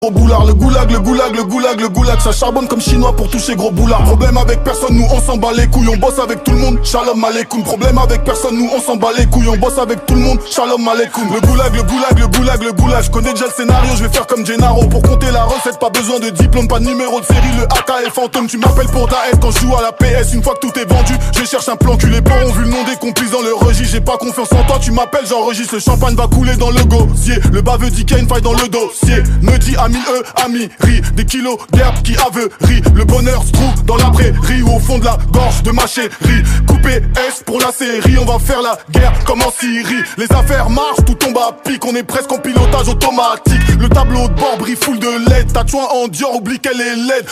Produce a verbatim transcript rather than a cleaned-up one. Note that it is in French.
Gros boulard, le goulag, le goulag, le goulag, le goulag, ça charbonne comme chinois pour toucher gros boulard. Problème avec personne, nous on s'en bat les couilles, on bosse avec tout le monde, shalom aleikoum. Problème avec personne, nous on s'en bat les couilles, on bosse avec tout le monde, shalom aleikoum. Le goulag, le goulag, le goulag, le goulag, je connais déjà le scénario, je vais faire comme Gennaro. Pour compter la recette, pas besoin de diplôme, pas de numéro de série, le A K est fantôme. Tu m'appelles pour ta haine quand je joue à la P S, une fois que tout est vendu, je cherche un plan cul. Les porcs ont vu le nom des complices dans le registre, j'ai pas confiance en toi, tu m'appelles, j'enregistre, le champagne va couler dans le gosier. Le baveux dit qu'il y a une faille dans le dossier, me dit ami eux, ami. Des kilos d'herbe qui averie. Le bonheur se trouve dans la prairie ou au fond de la gorge de ma chérie. Coupé S pour la série, on va faire la guerre comme en Syrie. Les affaires marchent, tout tombe à pic, on est presque en pilotage automatique. Le tableau de bord brille full de L E D, ta chouin en Dior, oublie qu'elle est laide.